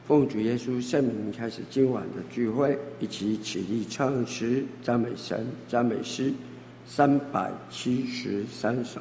奉主耶稣圣名开始今晚的聚会，一起起立唱诗赞美神，赞美诗373首。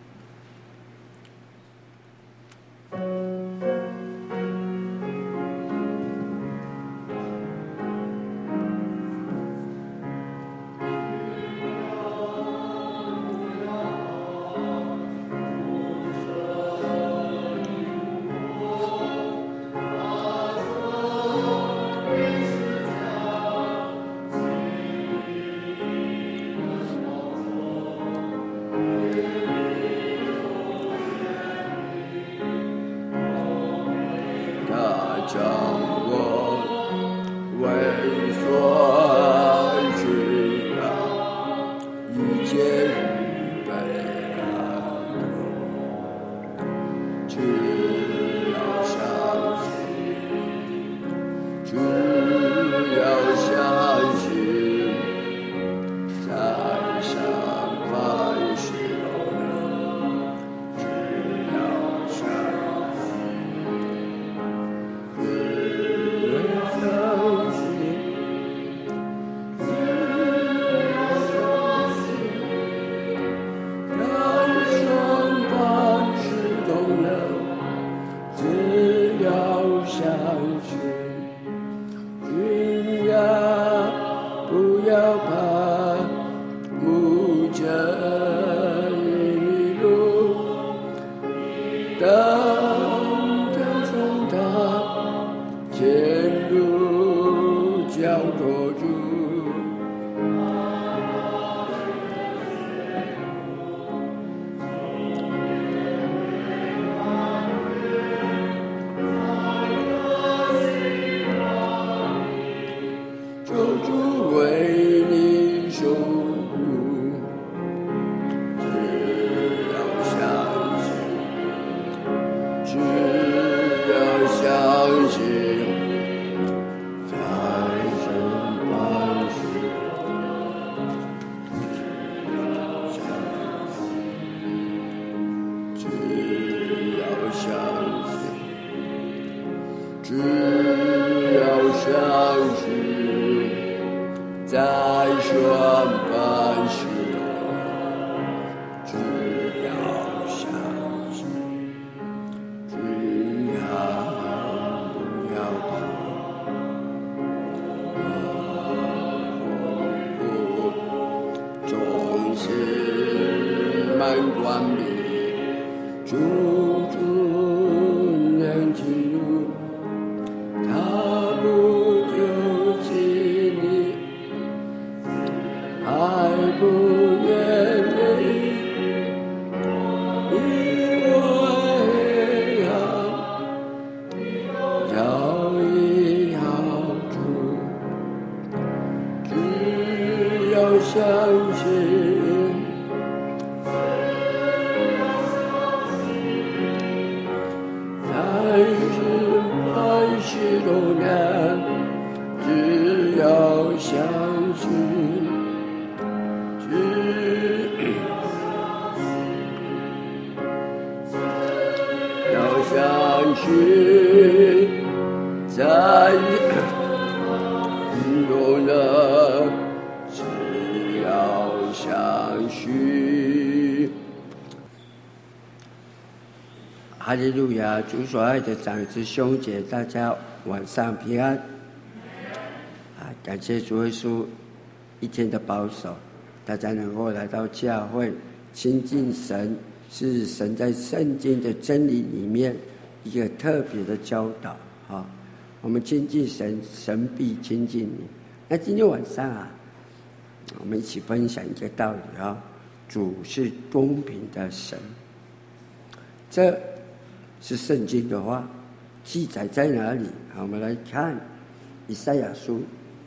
哈利路亚！主所爱的长子兄姐，大家晚上平安。感谢主耶稣一天的保守，大家能够来到教会亲近神，是神在圣经的真理里面一个特别的教导。我们亲近神，神必亲近你。那今天晚上我们一起分享一个道理主是公平的神。这是圣经的话，记载在哪里？我们来看以赛亚书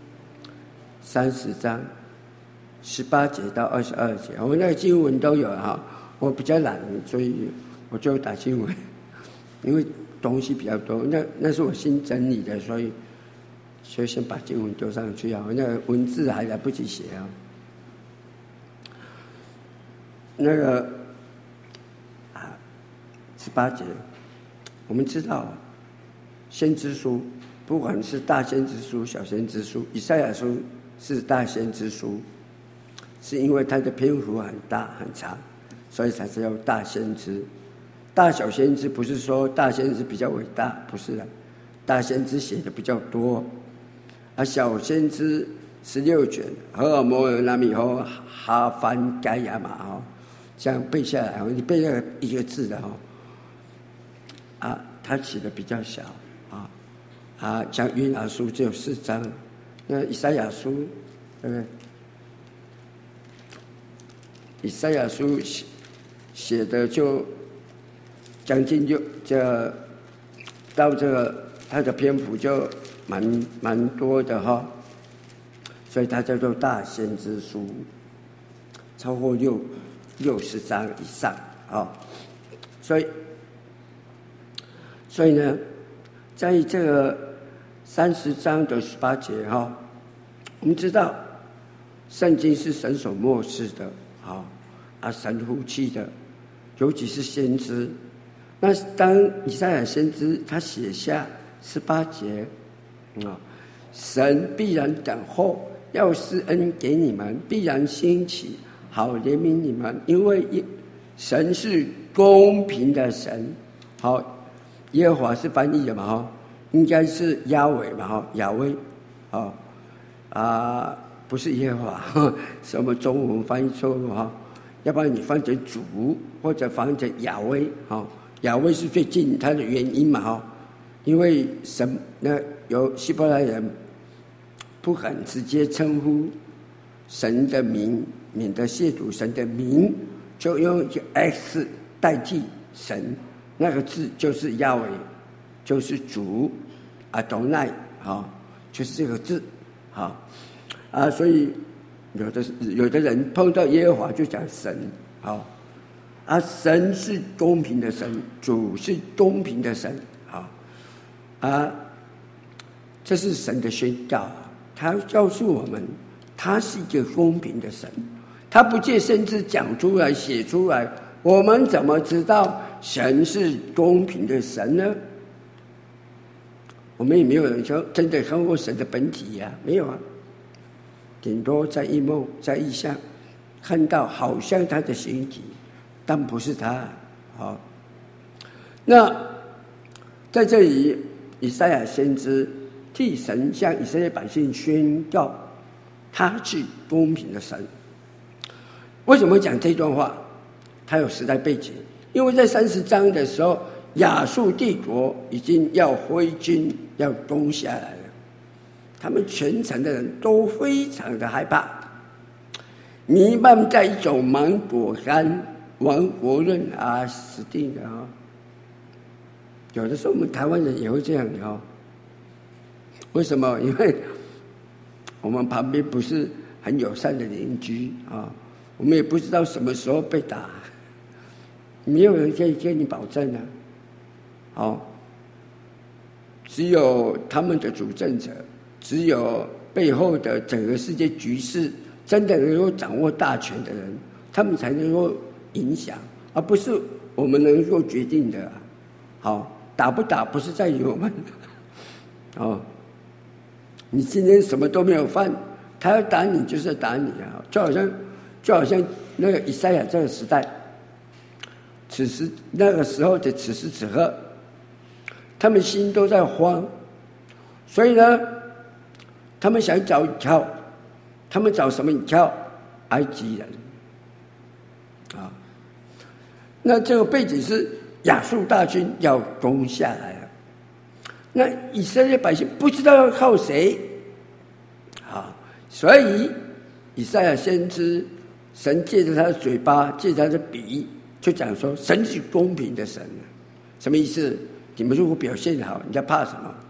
30章18节到22节，我们那个经文都有我比较懒，所以我就打经文，因为东西比较多。那是我新整理的，所以先把经文丢上去那个文字还来不及写那个18节，我们知道先知书不管是大先知书、小先知书，以赛亚书是大先知书，是因为它的篇幅很大很长，所以才叫大先知。大小先知不是说大先知比较伟大，不是的，大先知写的比较多，而小先知16卷，荷尔摩尔、拿米侯、哈番、该亚玛哈，这样背下来，你背那个一个字的哈，他写的比较小像约拿书只有4章，那以赛亚书，对不对？以赛亚书写的就将近到这个它的篇幅就蛮多的哈，所以它叫做大先知书，超过60章以上所以呢，在这个30章的18节我们知道圣经是神所默示的神呼气的，尤其是先知。那当以赛亚先知他写下18节神必然等候，要施恩给你们，必然兴起，好怜悯你们，因为神是公平的神。耶和华是翻译的嘛应该是亚伟嘛亚威不是耶和华，是我们中文翻译错误要不然你翻成主或者翻成亚威亚威是最近它的原因嘛因为神有希伯来人不肯直接称呼神的名，免得亵渎神的名，就用一个 X 代替神，那个字就是亚伟，就是主Adonai就是这个字所以有的人碰到耶和华就讲神神是公平的神，主是公平的神这是神的宣告，他告诉我们他是一个公平的神，他不借先知讲出来写出来，我们怎么知道神是公平的神呢？我们也没有人说真的看过神的本体没有顶多在异梦在异象看到好像他的形体，但不是他那在这里以赛亚先知替神向以色列百姓宣告他是公平的神。为什么讲这段话？他有时代背景，因为在30章的时候，亚述帝国已经要挥军要攻下来了，他们全城的人都非常的害怕，弥漫在一种芒果干、亡国论死定了有的时候我们台湾人也会这样为什么？因为我们旁边不是很友善的邻居我们也不知道什么时候被打，没有人可以跟你保证只有他们的主政者，只有背后的整个世界局势真的能够掌握大权的人，他们才能够影响，而不是我们能够决定的打不打不是在于我们你今天什么都没有犯，他要打你就是打你就好像那个以赛亚这个时代，那个时候的此时此刻，他们心都在慌，所以呢，他们想找依靠，他们找什么依靠？埃及人那这个背景是亚述大军要攻下来了，那以色列百姓不知道要靠谁所以以赛亚先知，神借着他的嘴巴，借着他的笔，就讲说神是公平的神。什么意思？你们如果表现好，你在怕什么？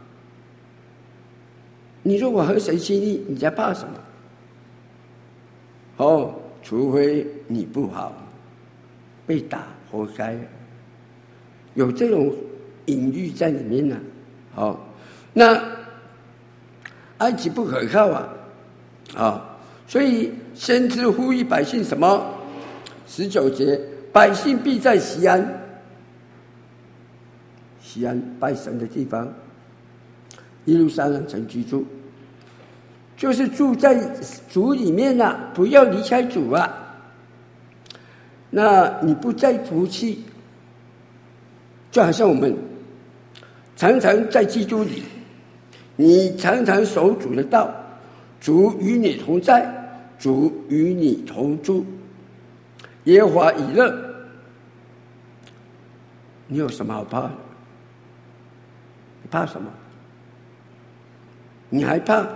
你如果合神心意，你在怕什么？除非你不好，被打活该，有这种隐喻在里面那埃及不可靠所以先知呼吁百姓什么？19节，百姓必在锡安拜神的地方， 耶路撒冷城居住，就是住在主里面啊，不要离开主啊。那你不再服气，就好像我们常常在基督里，你常常守主的道，主与你同在，主与你同住，耶和华以勒，你有什么好怕的？你怕什么？你还怕？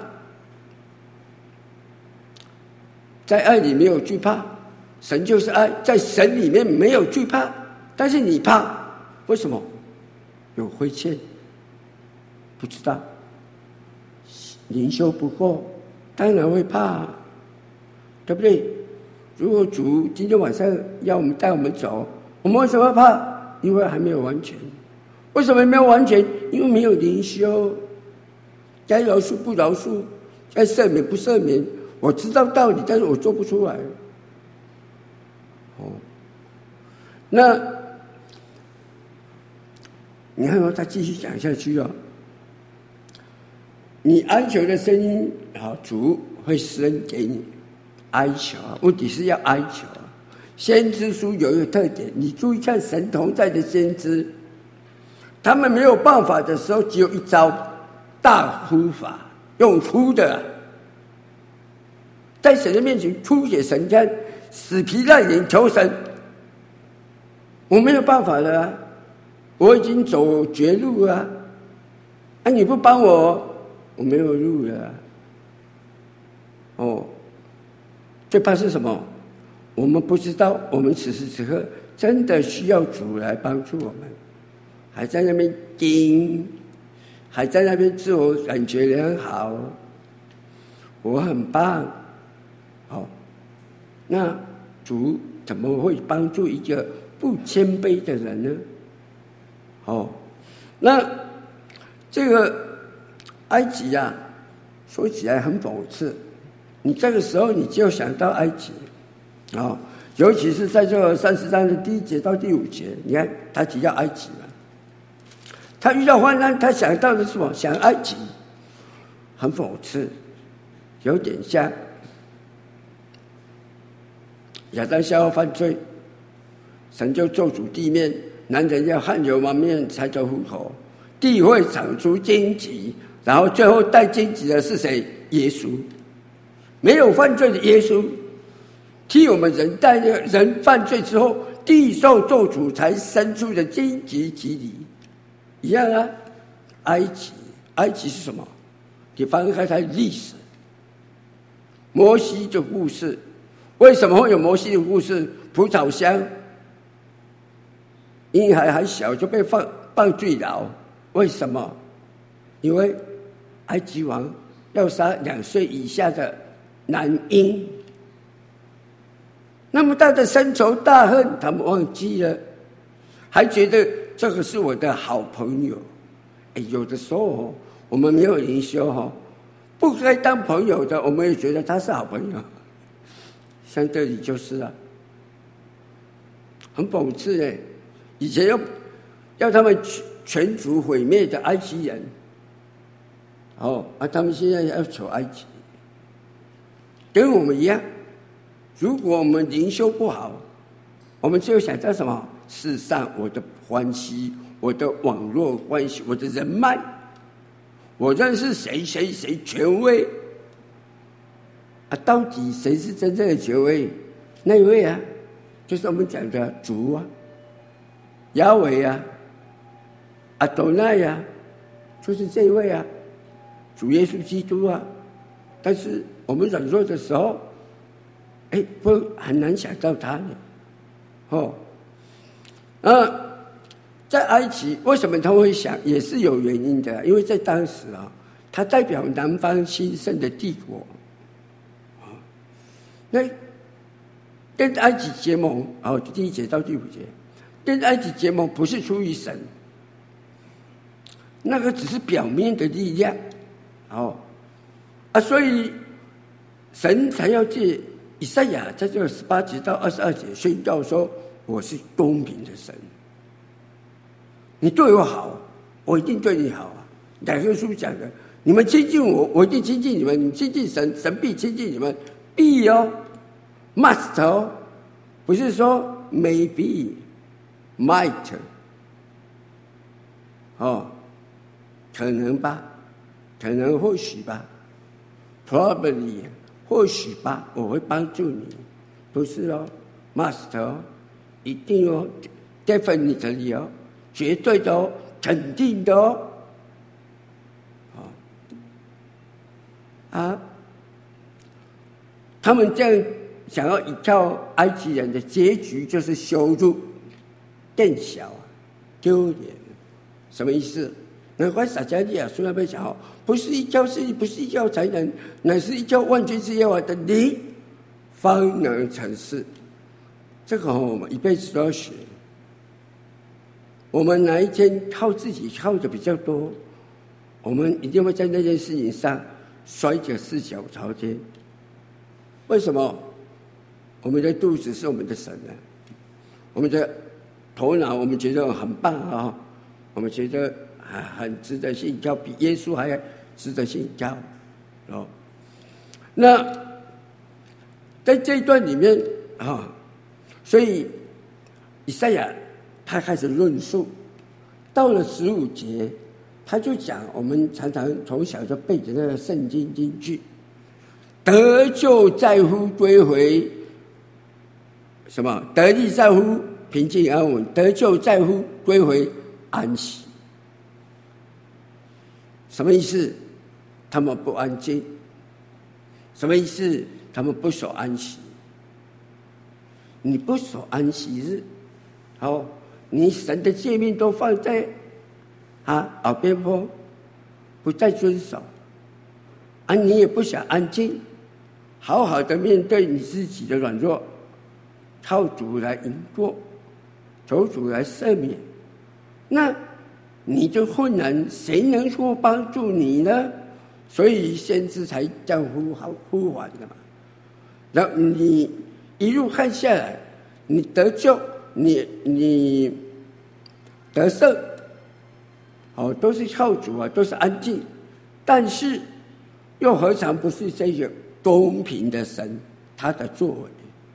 在爱里没有惧怕，神就是爱，在神里面没有惧怕，但是你怕，为什么？有亏欠，不知道，灵修不够，当然会怕，对不对？如果主今天晚上要我们带我们走，我们为什么怕？因为还没有完全。为什么没有完全？因为没有灵修，该饶恕不饶恕，该赦免不赦免。我知道道理，但是我做不出来。那你看他继续讲下去你哀求的声音，主会施恩给你。哀求，问题是要哀求。先知书有一个特点，你注意看神同在的先知，他们没有办法的时候，只有一招，大呼法，用哭的，在神的面前出给神看，死皮赖脸求神。我没有办法了我已经走绝路了你不帮我，我没有路了最怕是什么？我们不知道，我们此时此刻真的需要主来帮助我们，还在那边盯，还在那边自我感觉良好，我很棒。那主怎么会帮助一个不谦卑的人呢？那这个埃及说起来很讽刺，你这个时候你就想到埃及尤其是在这个30章的第1节到第5节，你看他提到埃及了，他遇到患难，他想到的是什么？想埃及，很讽刺，有点像亚当夏娃犯罪，神就咒诅地面，男人要汗流满面才得糊口，地会长出荆棘，然后最后带荆棘的是谁？耶稣，没有犯罪的耶稣，替我们人带的人犯罪之后，地受咒诅才生出的荆棘蒺藜一样埃及是什么？你翻开它的历史，摩西的故事。为什么会有摩西的故事？蒲草箱，婴孩还小就被放最牢，为什么？因为埃及王要杀2岁以下的男婴，那么大的深仇大恨，他们忘记了，还觉得这个是我的好朋友。有的时候我们没有灵修不该当朋友的，我们也觉得他是好朋友。像这里就是很讽刺以前要他们全族毁灭的埃及人，他们现在要求埃及，跟我们一样。如果我们灵修不好，我们就想到什么？世上我的关系，我的网络关系，我的人脉，我认识谁权威到底谁是真正的权威？那一位就是我们讲的主亚伟阿多奈就是这一位主耶稣基督但是我们软弱的时候不很难想到他在埃及为什么他会想，也是有原因的，因为在当时他代表南方兴盛的帝国那跟埃及结盟第1节到第5节，跟埃及结盟不是出于神，那个只是表面的力量所以神才要借以赛亚在这个18节到22节宣告说，我是公平的神，你对我好，我一定对你好雅各书讲的， 你们亲近我，我一定亲近你们；你们亲近神，神必亲近你们。必哦 ，must 哦，不是说 maybe、might 哦，可能吧，可能或许吧 ，probably 或许吧，我会帮助你，不是哦 ，must 哦，一定哦 ，definitely 哦，绝对的哦，肯定的哦，啊，他们这样想要依靠埃及人的结局就是羞辱、变小、丢脸，什么意思？难怪撒迦利亚书那边讲哦，不是依靠势力，不是依靠才能，乃是依靠万军之耶和华的灵，方能成事。这个我们一辈子都要学。我们哪一天靠自己靠的比较多，我们一定会在那件事情上摔个四脚朝天。为什么？我们的肚子是我们的神呢？我们的头脑我们觉得很棒啊，我们觉得很值得信教，比耶稣还值得信教哦。那在这一段里面啊，所以以赛亚他开始论述，到了15节，他就讲我们常常从小就背着那个圣经金句。得救在乎归回什么？得力在乎平静安稳，得救在乎归回安息。什么意思？他们不安静。什么意思？他们不守安息。你不守安息日，好，你神的诫命都放在耳边风，不再遵守，你也不想安静。好好的面对你自己的软弱，靠主来赢过，求主来赦免。那你的困难，谁能够帮助你呢？所以先知才这样呼唤的嘛。然后你一路看下来，你得救，你得胜，都是靠主啊，都是安静。但是又何尝不是这个公平的神他的作为？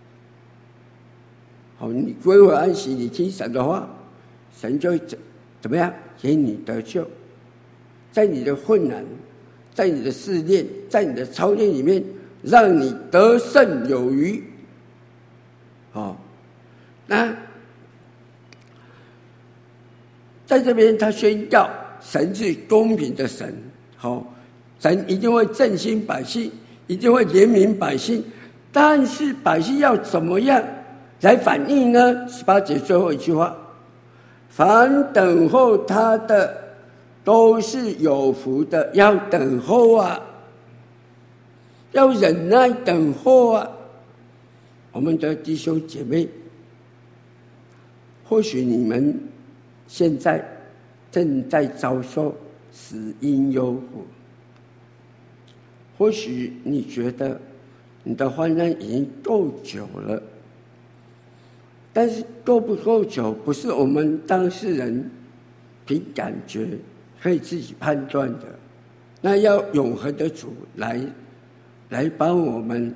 你归回安息，你听神的话，神就会怎么样给你得救。在你的困难，在你的试炼，在你的操练里面，让你得胜有余。那在这边他宣告神是公平的神，神一定会振兴百姓，一定会怜悯百姓，但是百姓要怎么样来反应呢？18节最后一句话，凡等候他的都是有福的，要等候啊，要忍耐等候啊。我们的弟兄姐妹，或许你们现在正在遭受死因忧苦，或许你觉得你的患难已经够久了，但是够不够久，不是我们当事人凭感觉可以自己判断的，那要永恒的主来帮我们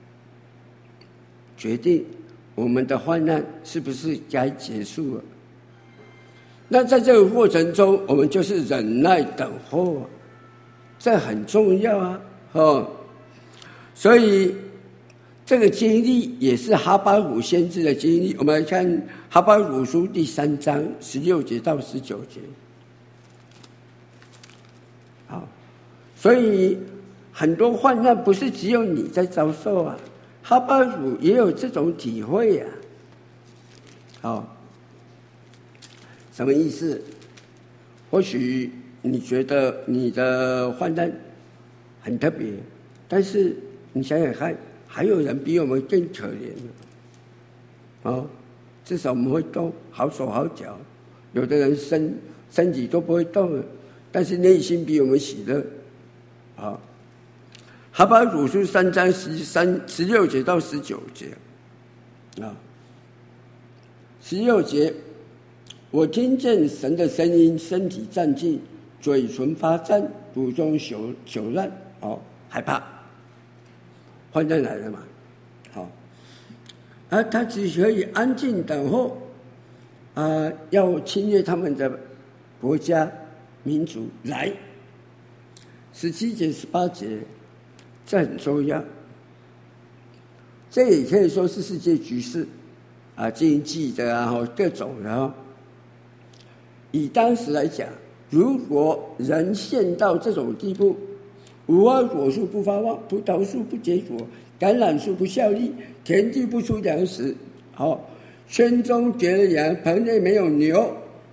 决定我们的患难是不是该结束了。那在这个过程中，我们就是忍耐等候，这很重要啊。所以这个经历也是哈巴谷先知的经历。我们来看哈巴谷书第3章16节到19节。所以很多患难不是只有你在遭受啊，哈巴谷也有这种体会啊。什么意思？或许你觉得你的患难很特别，但是你想想看，还有人比我们更可怜至少我们会动，好手好脚，有的人身体都不会动了，但是内心比我们喜乐哈巴谷书3章16节到19节16节，我听见神的声音，身体战兢， 嘴唇发颤，肚中朽烂，害怕，患难来了嘛，而他只可以安静等候，要侵略他们的国家民族来。17节、18节，这很重要。这也可以说是世界局势经济的各种的以当时来讲，如果人陷到这种地步，无花果树不发旺，葡萄树不结果，橄榄树不效力，田地不出粮食，圈中绝了羊，棚内没有牛，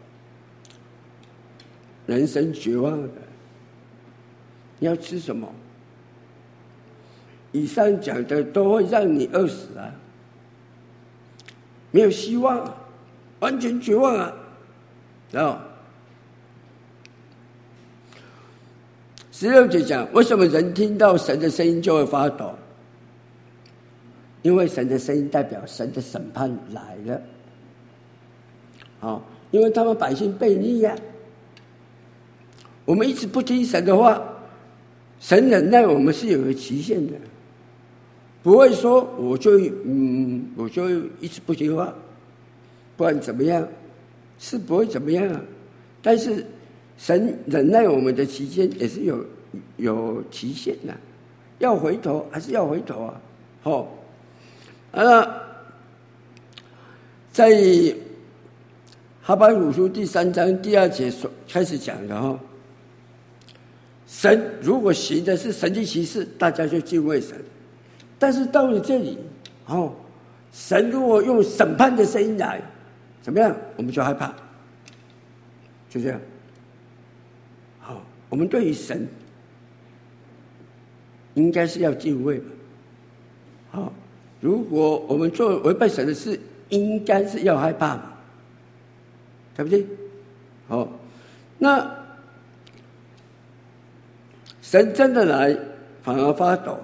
人生绝望的。你要吃什么？以上讲的都会让你饿死没有希望完全绝望16节讲，为什么人听到神的声音就会发抖？因为神的声音代表神的审判来了。因为他们百姓悖逆我们一直不听神的话，神忍耐我们是有个期限的，不会说我就一直不听话，不然怎么样，是不会怎么样但是神忍耐我们的期间也是有期限的，要回头还是要回头在哈巴谷书第3章第2节开始讲的神如果行的是神迹奇事，大家就敬畏神。但是到了这里神如果用审判的声音来，怎么样？我们就害怕，就这样。我们对于神应该是要敬畏嘛。如果我们做违背神的事，应该是要害怕嘛，对不对？那神真的来反而发抖，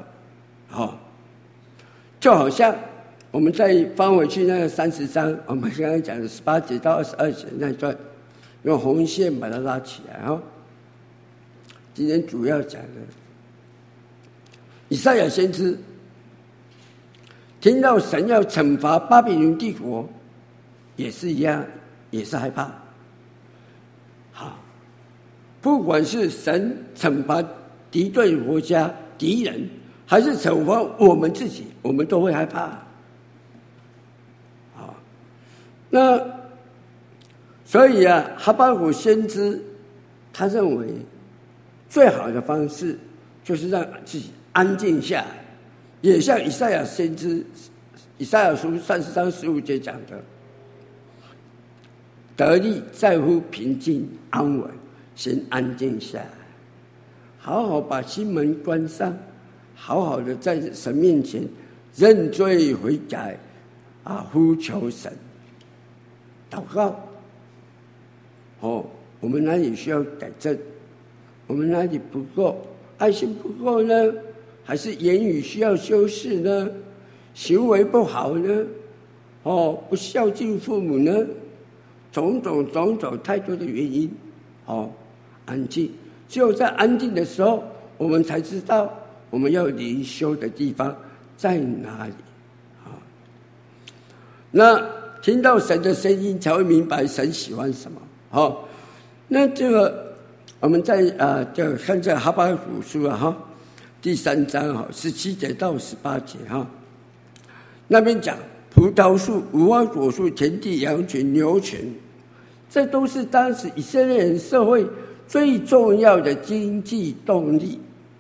就好像我们再翻回去那个30章，我们刚刚讲的18节到22节那一段，用红线把它拉起来今天主要讲的以赛亚先知听到神要惩罚巴比伦帝国，也是一样，也是害怕。不管是神惩罚敌对国家敌人，还是惩罚我们自己，我们都会害怕。那所以哈巴谷先知他认为最好的方式就是让自己安静下来，也像以赛亚先知以赛亚书30章15节讲的，得力在乎平静安稳，先安静下来，好好把心门关上，好好的在神面前认罪悔改呼求神祷告。我们哪里需要改正？我们哪里不够？爱心不够呢？还是言语需要修饰呢？行为不好呢？不孝敬父母呢？种种太多的原因。安静，只有在安静的时候，我们才知道我们要灵修的地方在哪里。那听到神的声音，才会明白神喜欢什么。那这个我们在就看这哈巴谷书第3章17节到18节那边讲葡萄树、无花果树、田地、羊群、牛群，这都是当时以色列人社会最重要的经济动力。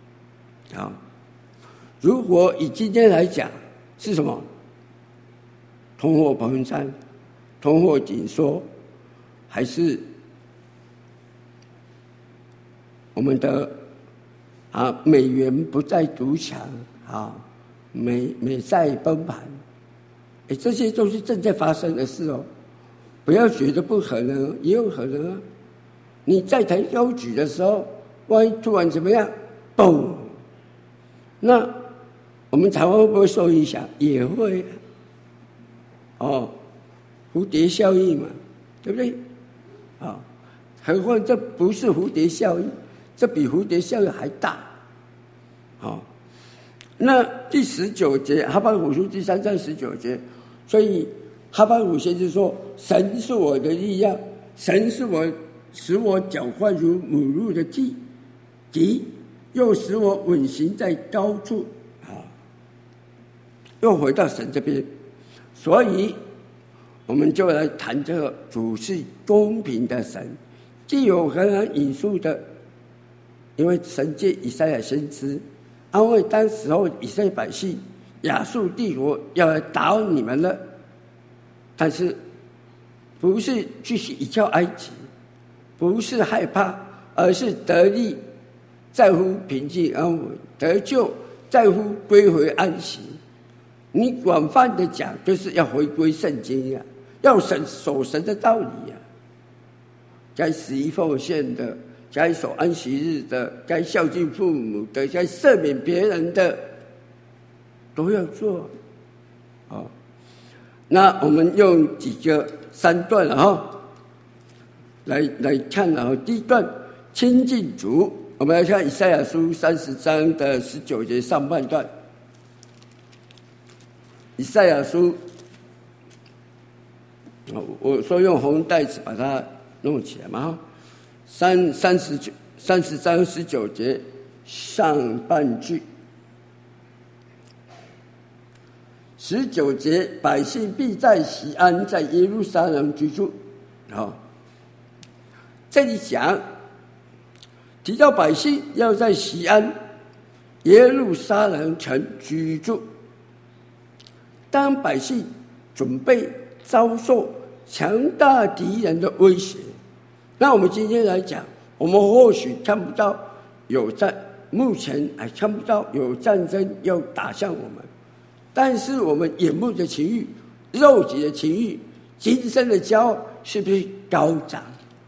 如果以今天来讲是什么？通货膨胀、通货紧缩，还是我们的美元不再独强美债崩盘，这些都是正在发生的事不要觉得不可能，也有可能你在台高举的时候，万一突然怎么样，嘣，那我们台湾会不会受影响？也会蝴蝶效应嘛，对不对？ 何况这不是蝴蝶效应，这比蝴蝶效应还大。那第19节，哈巴谷书第3章19节，所以哈巴谷先知说：神是我的力量，神是我使我脚快如母鹿的蹄，又使我稳行在高处。又回到神这边，所以我们就来谈这个主是公平的神。既有刚刚引述的，因为神借以赛亚先知安慰当时候以色列百姓，亚述帝国要来打你们了，但是不是继续依靠埃及，不是害怕，而是得力，在乎平静安稳，得救在乎归回安息。你广泛的讲，就是要回归圣经呀，要守神的道理呀。该11奉献的，该守安息日的，该孝敬父母的，该赦免别人的，都要做。那我们用3段来看第一段亲近主，我们来看以赛亚书30章的19节上半段。以赛亚书，我说用红带子把它弄起来嘛。30章19节上半句，19节，百姓必在锡安，在耶路撒冷居住。这里提到百姓要在锡安、耶路撒冷城居住。当百姓准备遭受强大敌人的威胁，那我们今天来讲，我们或许看不到目前还看不到有战争要打向我们，但是我们眼目的情欲、肉体的情欲、今生的骄傲，是不是高涨？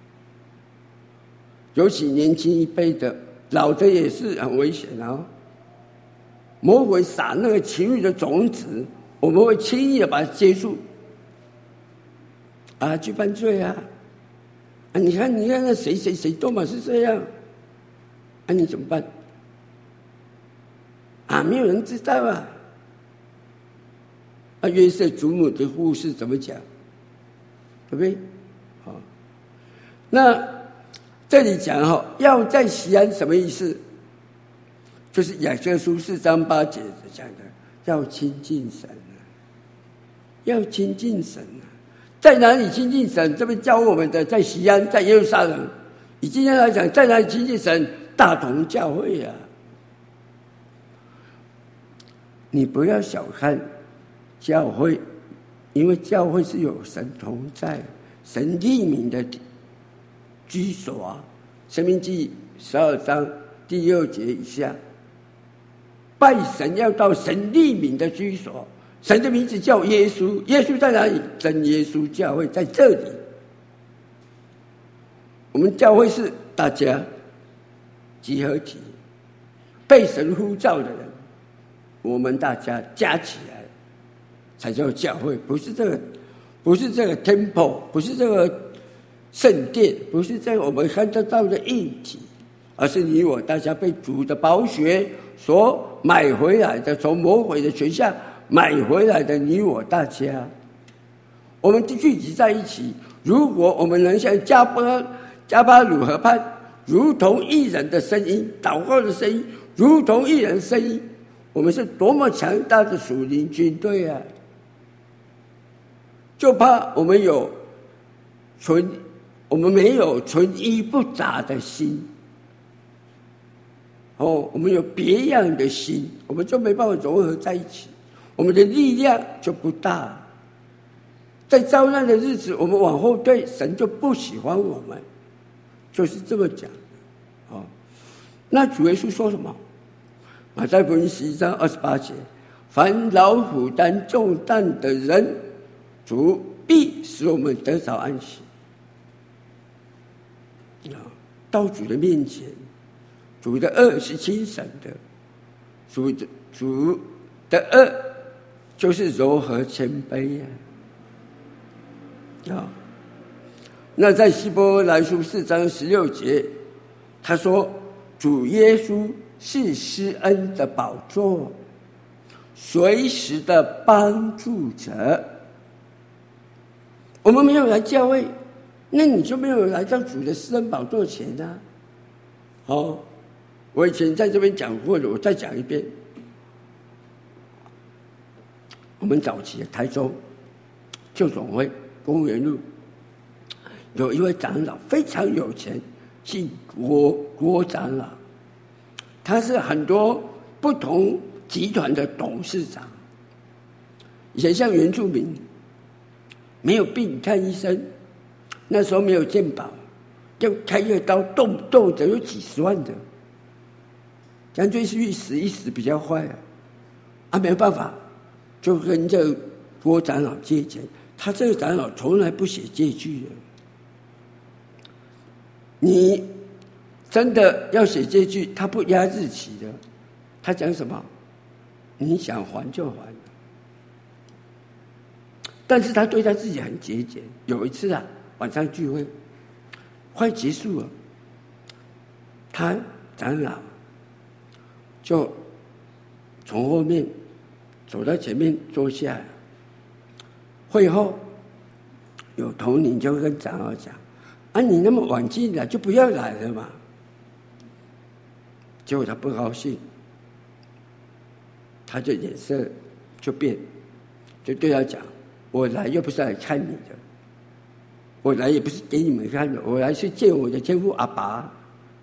尤其年轻一辈的，老的也是很危险魔鬼撒那个情欲的种子，我们会轻易的把它接住去犯罪你看那谁都嘛是这样你怎么办没有人知道约瑟祖母的故事怎么讲，对不对？那这里讲要在锡安什么意思？就是雅各书4章8节讲的，要亲近神要亲近神在哪里亲近神？这边教我们的，在锡安，在耶路撒冷。以今天来讲，在哪里亲近神？大同教会你不要小看教会，因为教会是有神同在、神立名的居所申命记12章第2节以下，拜神要到神立名的居所。神的名字叫耶稣，耶稣在哪里？真耶稣教会在这里。我们教会是大家集合体，被神呼召的人，我们大家加起来才叫教会，不是这个 temple， 不是这个圣殿，不是这个我们看得到的硬体，而是你我大家被主的宝血所买回来的，从魔鬼的权下买回来的你我大家，我们聚集在一起。如果我们能像加巴鲁河畔，如同一人的声音，祷告的声音，如同一人的声音，我们是多么强大的属灵军队就怕我们没有纯一不杂的心我们有别样的心，我们就没办法融合在一起，我们的力量就不大。在遭难的日子，我们往后退，神就不喜欢我们，就是这么讲那主耶稣说什么？马太福音11章28节，凡劳苦担重担的人，主必使我们得着安息。到主的面前，主的恶是轻省的，主的恶就是柔和谦卑那在希伯来书4章16节，他说主耶稣是施恩的宝座，随时的帮助者。我们没有来教会，那你就没有来到主的施恩宝座前啊。我以前在这边讲过的，我再讲一遍。我们早期的台中旧总会公园路有一位长老非常有钱，姓郭长老，他是很多不同集团的董事长。以前像原住民没有病看医生，那时候没有健保，就开一个刀动不动就有几十万的，干脆是一死比较坏没有办法，就跟这个郭长老借钱。他这个长老从来不写借据的，你真的要写借据，他不压日期的，他讲什么？你想还就还。但是他对他自己很节俭。有一次晚上聚会快结束了，他长老就从后面走到前面坐下来。会后有同龄就跟长老讲：“你那么晚进来就不要来了嘛。”结果他不高兴，他就脸色就变，就对他讲：“我来又不是来看你的，我来也不是给你们看的，我来是见我的天父阿爸。”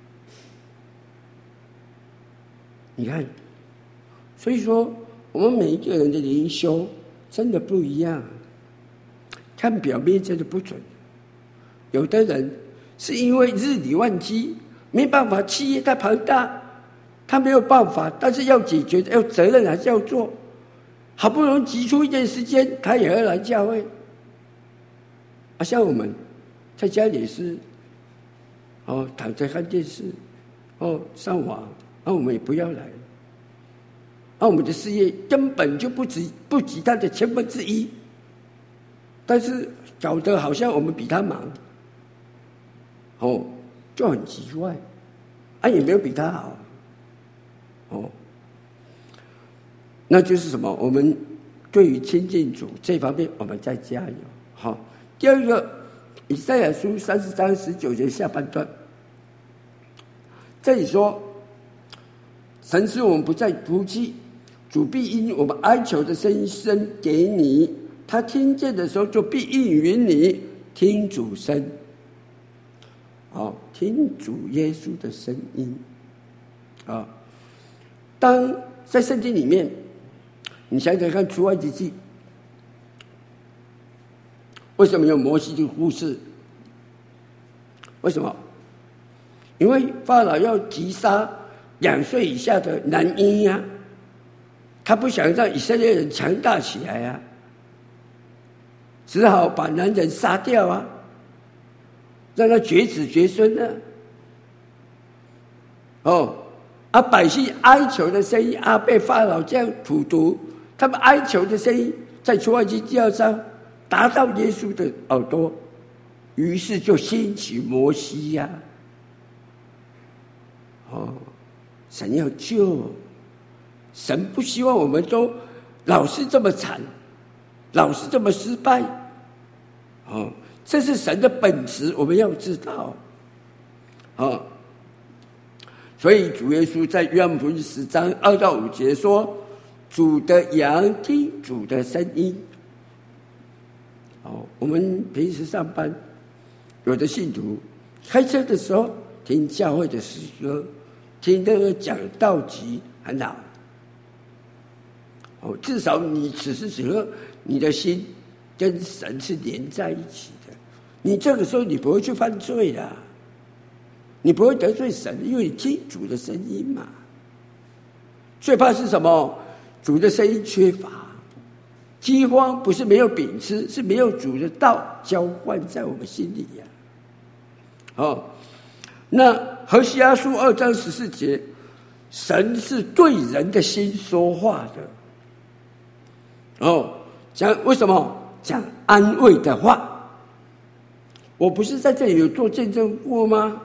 你看，所以说我们每一个人的灵修真的不一样。看表面真的不准，有的人是因为日理万机，没办法，企业太庞大，他没有办法，但是要解决，要责任还是要做，好不容易挤出一点时间，他也要来教会。像我们在家里也是，躺着看电视，上网，我们也不要来，我们的事业根本就不及他的1/1000。但是搞得好像我们比他忙，就很奇怪，也没有比他好，那就是什么？我们对于亲近主这方面，我们再加油。第二个，以赛亚书30章19节下半段，这里说：“神使我们不再哭泣，主必因我们哀求的声音给你。他听见的时候，就必应允你。听主声，听主耶稣的声音当在圣经里面，你想想看，出埃及记为什么有摩西的故事？为什么？因为法老要击杀2岁以下的男婴他不想让以色列人强大起来只好把男人杀掉让他绝子绝孙百姓哀求的声音被法老这样荼毒，他们哀求的声音在出埃及记2章达到耶稣的耳朵，于是就兴起摩西神要救，神不希望我们都老是这么惨，老是这么失败这是神的本质，我们要知道所以主耶稣在约翰福音10章2到5节说：“主的羊听主的声音。”我们平时上班，有的信徒开车的时候听教会的诗歌，听那个讲道集很好至少你此时此刻你的心跟神是连在一起的，你这个时候你不会去犯罪的，你不会得罪神，因为你听主的声音嘛。最怕是什么？主的声音缺乏，饥荒不是没有饼吃，是没有主的道浇灌在我们心里那何西阿书2章14节，神是对人的心说话的讲为什么？讲安慰的话， 我不是在这里有做见证过吗？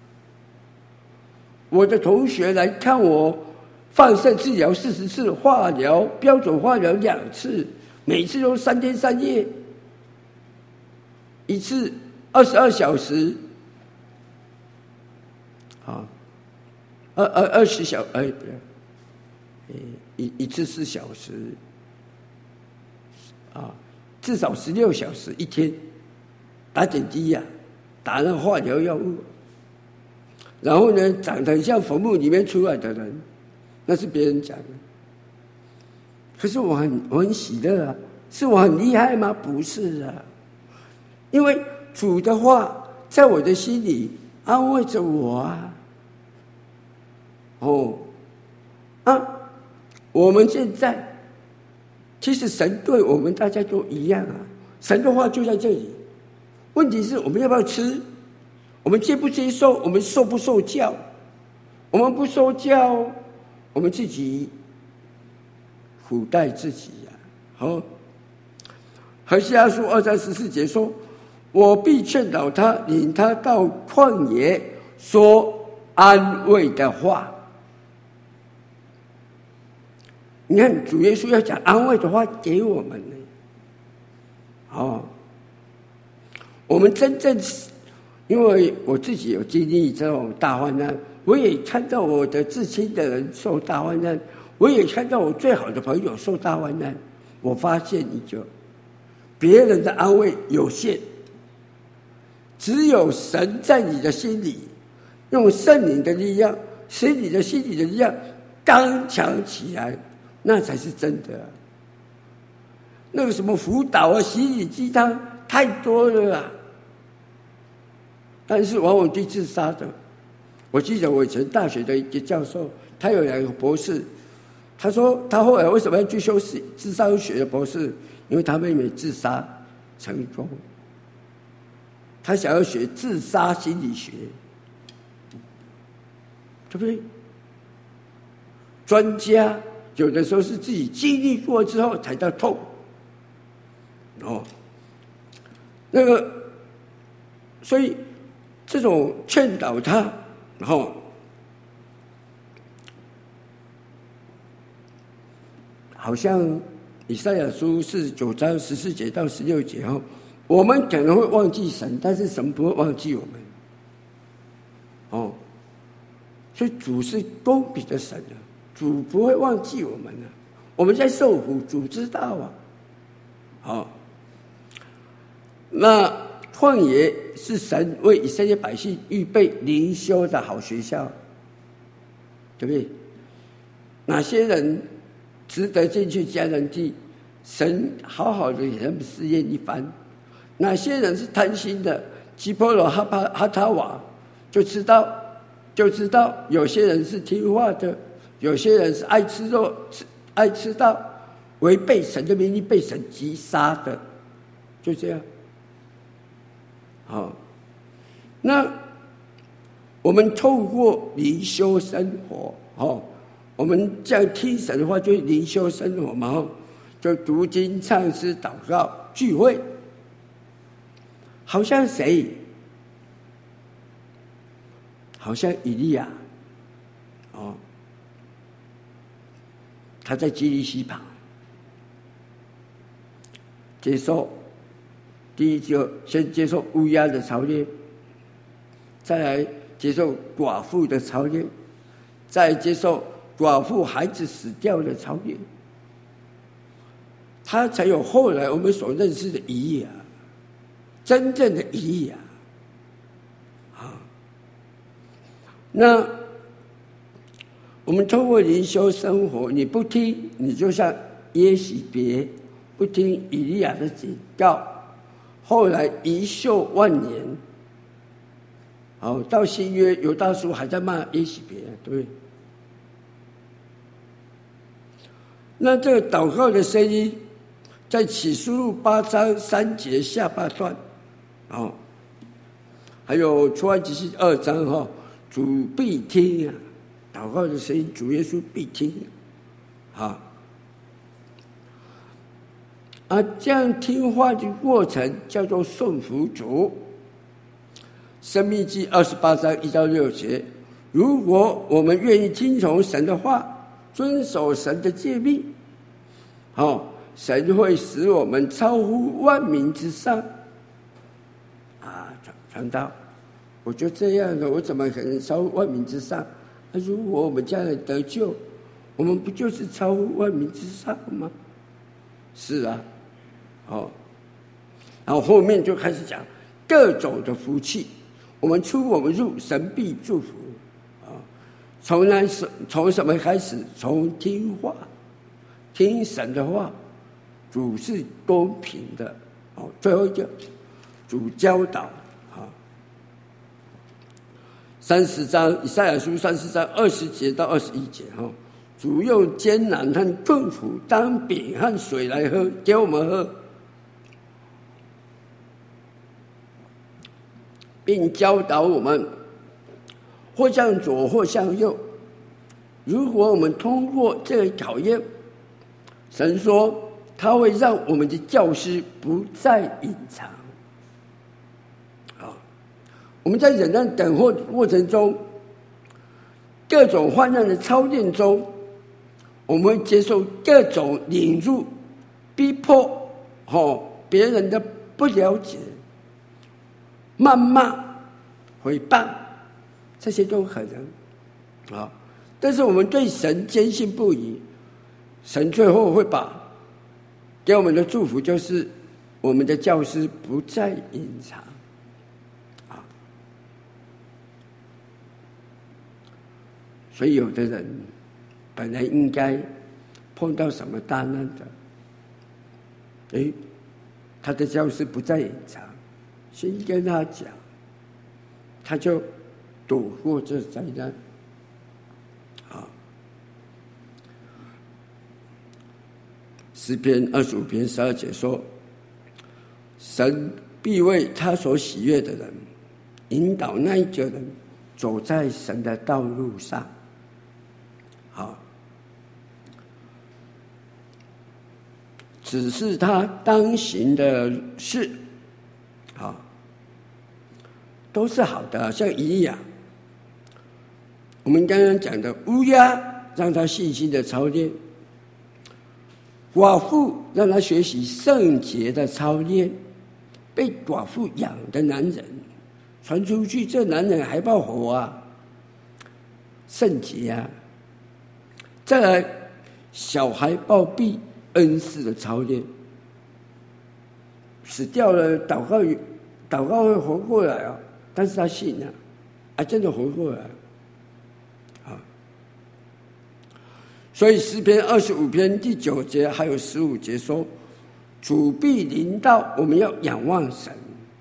我的同学来看我放射治疗40次，化疗标准化疗2次，每次都3天3夜，一次22小时，啊，20小一次4小时，啊，至少16小时一天，打点滴呀，打那化疗药物。然后呢，长得像坟墓里面出来的人，那是别人讲的。可是我很喜乐啊，是我很厉害吗？不是啊，因为主的话在我的心里安慰着我啊。我们现在其实神对我们大家都一样啊，神的话就在这里。问题是我们要不要吃？我们接不接受？我们受不受教？我们不受教，我们自己苦待自己呀。好，何西阿书2章14节说：“我必劝导他，领他到旷野，说安慰的话。”你看，主耶稣要讲安慰的话给我们呢。我们真正因为我自己有经历这种大患难，我也看到我的至亲的人受大患难，我也看到我最好的朋友受大患难。我发现别人的安慰有限，只有神在你的心里，用圣灵的力量，使你的心里的力量刚强起来，那才是真的。那个什么辅导啊、洗礼鸡汤太多了啊。但是往往去自杀的，我记得我以前大学的一个教授，他有2个博士，他说他后来为什么要去修智商学的博士？因为他妹妹自杀成功，他想要学自杀心理学，对不对？专家有的时候是自己经历过之后才叫痛，所以这种劝导他，然后好像以赛亚书49章14节到16节我们可能会忘记神，但是神不会忘记我们。所以主是公平的神啊，主不会忘记我们啊。我们在受苦，主知道啊。那旷野是神为以色列百姓预备灵修的好学校，对不对？哪些人值得进去迦南地？神好好的给他们试验一番。哪些人是贪心的？基波罗哈塔瓦就知道，有些人是听话的，有些人是爱吃肉，爱吃到违背神的命令，被神击杀的，就这样。那我们透过灵修生活，我们这样听神的话，就是灵修生活嘛，就读经、唱诗、祷告、聚会。好像谁？好像以利亚，他在基利西旁接受。第一就先接受乌鸦的操练，再来接受寡妇的操练，再接受寡妇孩子死掉的操练，他才有后来我们所认识的以利亚，真正的以利亚。那我们透过灵修生活，你不听，你就像耶洗别不听以利亚的警告，后来遗臭万年。到新约犹大书还在骂耶洗别，对不对？那这个祷告的声音，在启示录8章3节下半段，还有出埃及记2章主必听啊，祷告的声音，主耶稣必听这样听话的过程叫做顺服主， 申命记28章1到6节，如果我们愿意听从神的话，遵守神的诫命，神会使我们超乎万民之上。传道，我就这样的，我怎么可能超乎万民之上？如果我们将来得救，我们不就是超乎万民之上吗？是啊，然后后面就开始讲各种的福气，我们出我们入，神必祝福。从什么开始？从听话，听神的话，主是公平的。最后一个，主教导。30章以赛亚书34章20节到21节，主用艰难和困苦当饼和水来喝，给我们喝，并教导我们或向左或向右。如果我们通过这个考验，神说他会让我们的教师不再隐藏。我们在忍耐等候过程中，各种患难的操练中，我们会接受各种凌辱、逼迫、别人的不了解、谩骂、诽谤，这些都可能。但是我们对神坚信不疑，神最后会把给我们的祝福，就是我们的教师不再隐藏。所以有的人本来应该碰到什么大难的，他的教师不再隐藏，先跟他讲，他就躲过这灾难。诗篇25篇12节说，神必为他所喜悦的人引导那一个人走在神的道路上。只是他当行的事，都是好的。像以利亚，我们刚刚讲的乌鸦，让他信心的操练；寡妇让他学习圣洁的操练；被寡妇养的男人，传出去，这男人还爆火啊，圣洁啊。再来，小孩暴毙。恩赐的操练，死掉了，祷告会活过来啊！但是他信真的活过来所以诗篇25篇第9节还有15节说，主必临到，我们要仰望神。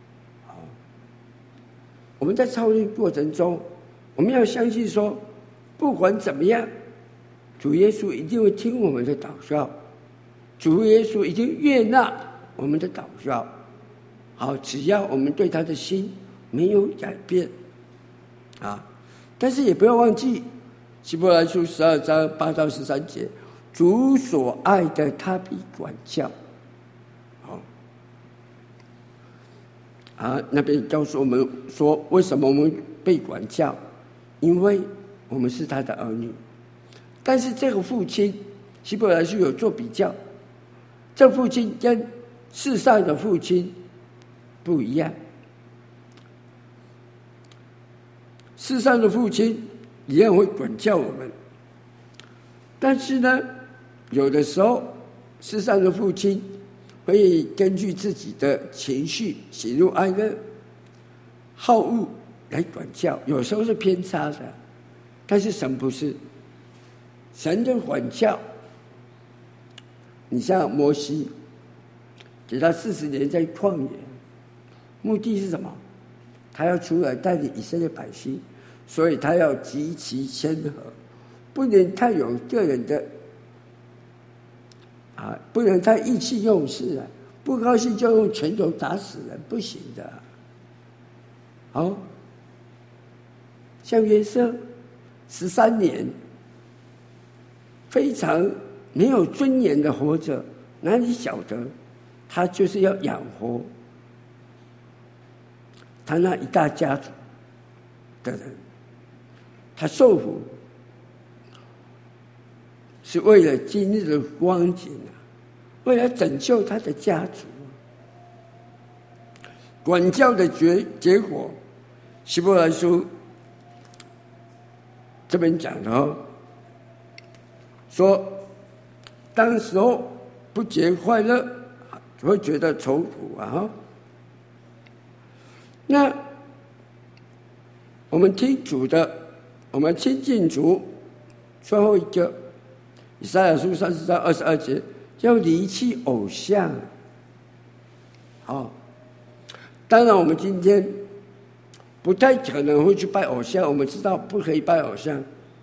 我们在操练过程中，我们要相信说，不管怎么样，主耶稣一定会听我们的祷告。主耶稣已经悦纳我们的祷告，只要我们对他的心没有改变但是也不要忘记希伯来书12章8到13节，主所爱的他必管教。那边告诉我们说，为什么我们被管教？因为我们是他的儿女。但是这个父亲，希伯来书有做比较，这父亲跟世上的父亲不一样。世上的父亲一样会管教我们，但是呢，有的时候世上的父亲会根据自己的情绪、喜怒哀乐、好恶来管教，有时候是偏差的。但是神不是，神的管教，你像摩西，给他40年在旷野，目的是什么？他要出来带领以色列百姓，所以他要极其谦和，不能太有个人的不能太意气用事不高兴就用拳头打死人，不行的。像约瑟13年非常没有尊严的活着，哪里晓得他就是要养活他那一大家族的人，他受苦是为了今日的光景啊，为了拯救他的家族。管教的结果，希伯来书这边讲的哦，说当时候不觉快乐，会觉得愁苦啊。那我们听主的，我们亲近主，最后一个以赛亚书30章22节，要离弃偶像。好，当然我们今天不太可能会去拜偶像，我们知道不可以拜偶像，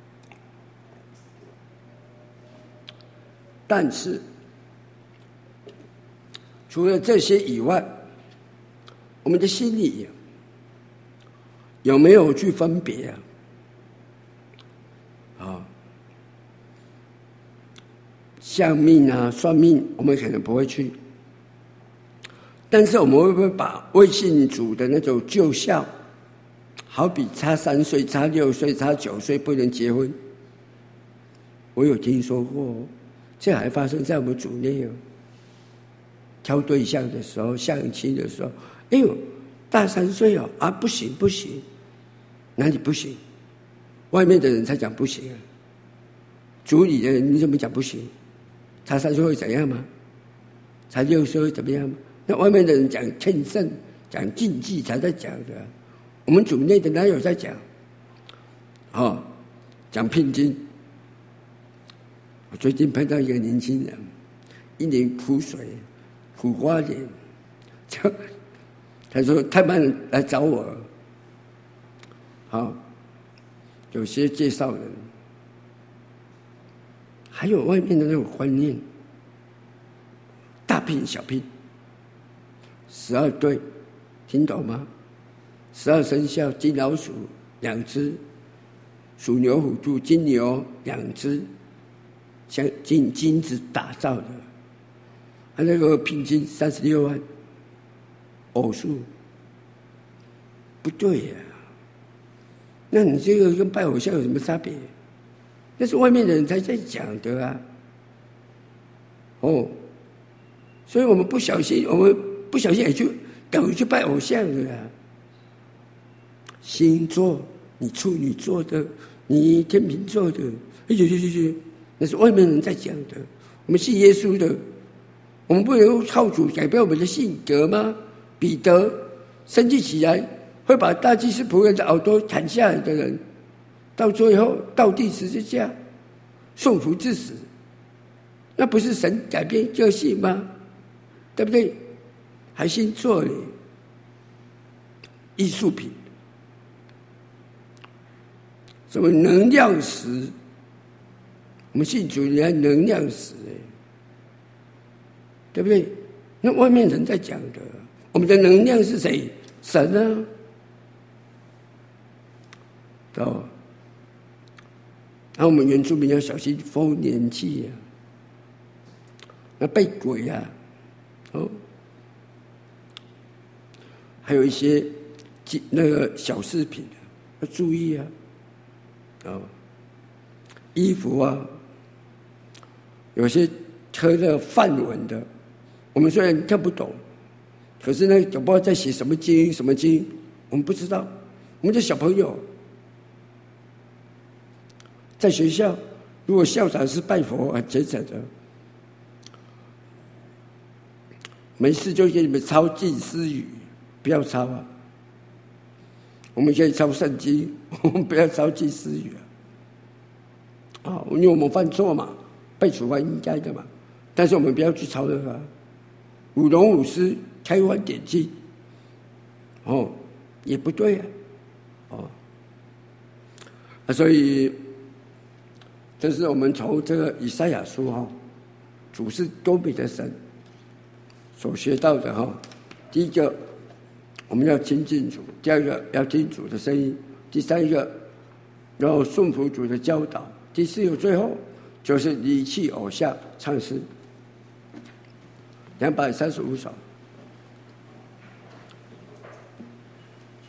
但是除了这些以外，我们的心里有没有去分别相命啊、算命，我们可能不会去，但是我们会不会把未信主的那种旧孝，好比差3岁、差6岁、差9岁不能结婚，我有听说过，这还发生在我们组内挑对象的时候、相亲的时候，哎呦，大3岁不行不行，哪里不行？外面的人才讲不行啊，组里的人你怎么讲不行？差3岁会怎样吗？才6岁会怎么样吗？那外面的人讲天圣、讲禁忌才在讲的，我们组内的哪有在讲？讲聘金。我最近碰到一个年轻人，一脸苦水、苦瓜脸，他说太慢人来找我了。有些介绍人，还有外面的那种观念，大聘小聘，12对，听懂吗？12生肖，金老鼠2只，属牛虎兔，金牛2只，像金子打造的，他那个聘金36万，偶数，不对呀。那你这个跟拜偶像有什么差别？那是外面的人才在讲的啊。所以我们不小心也就等于去拜偶像了啊。星座，你处女座的，你天秤座的，那是外面人在讲的。我们信耶稣的，我们不能靠主改变我们的性格吗？彼得生气起来，会把大祭司仆人的耳朵砍下来的人，到最后倒地十字架，受苦致死，那不是神改变个性吗？对不对？还信错了，艺术品，什么能量石，我们信主人家能量石，对不对？那外面人在讲的，我们的能量是谁？神啊。那我们原住民要小心丰年祭那被鬼还有一些那个小饰品要注意衣服有些刻那个梵文的，我们虽然看不懂，可是那个不知道在写什么经什么经，我们不知道。我们的小朋友在学校，如果校长是拜佛很虔诚的，没事就给你们抄近思语，不要抄我们可以抄圣经，我们不要抄近思语因为我们犯错嘛，被处罚应该的嘛。但是我们不要去抄那个舞龙舞狮、开荒点睛，也不对所以这是我们从这个以赛亚书主是多美的神所学到的第一个，我们要亲近主；第二个，要听主的声音；第三个，要顺服主的教导；第四个，最后就是离弃偶像，唱诗235首。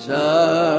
生